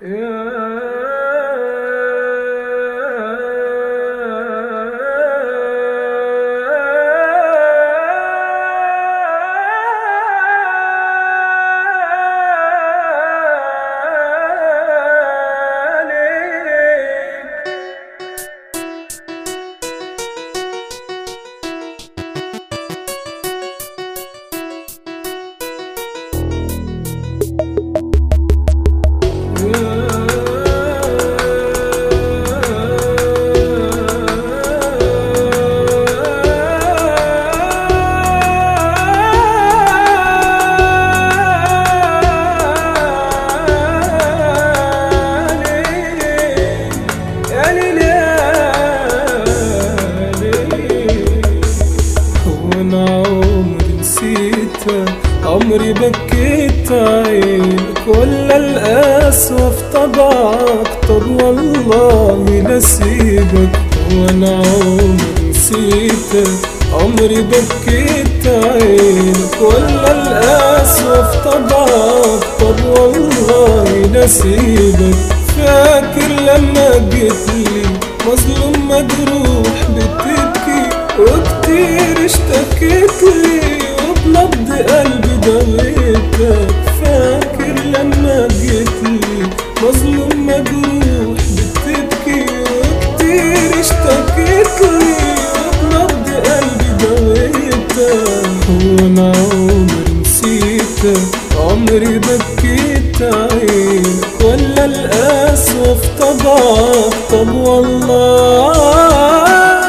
عمري بكيت عينك ولا القسوة في طبعك، طب والله نسيبك وانا عمري نسيتك. عمري بكيت عينك ولا القسوة في طبعك، طب والله نسيبك. فاكر لما جيتلي مظلوم مجروح بتبكي وكتير اشتكيتلي وبنبض قلبي داويتك. فاكر لما جيتلي مظلوم مجروح بتبكي وكتير اشتكيتلي وبنبض قلبي داويتك. وانا عمري نسيتك، عمري بكيت عينك ولا القسوة في طبعك، طب والله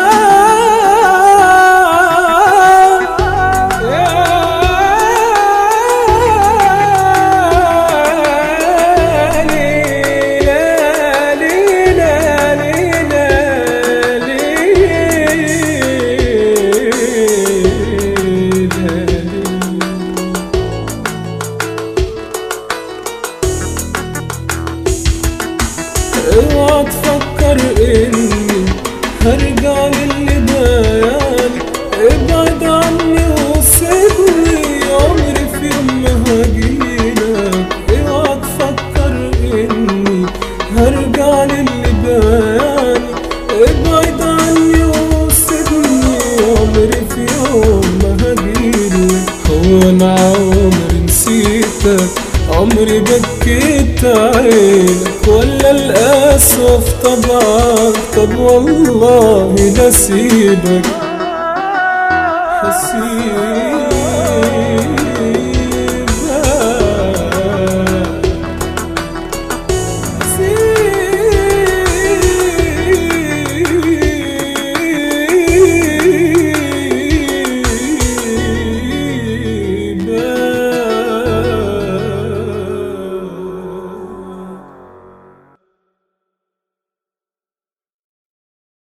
اوعى تفكر اني هرجع للي بايعني. ابعد عني وسيبني، عمري في يوم ما هجيلك. اوعى تفكر اني هرجع للي بايعني. ابعد عني وسيبني، عمري في يوم ما هجيلك. هو انا عمري نسيتك، عمري بكيت عينك ولا القسوة في طبعك، طب والله نسيبك.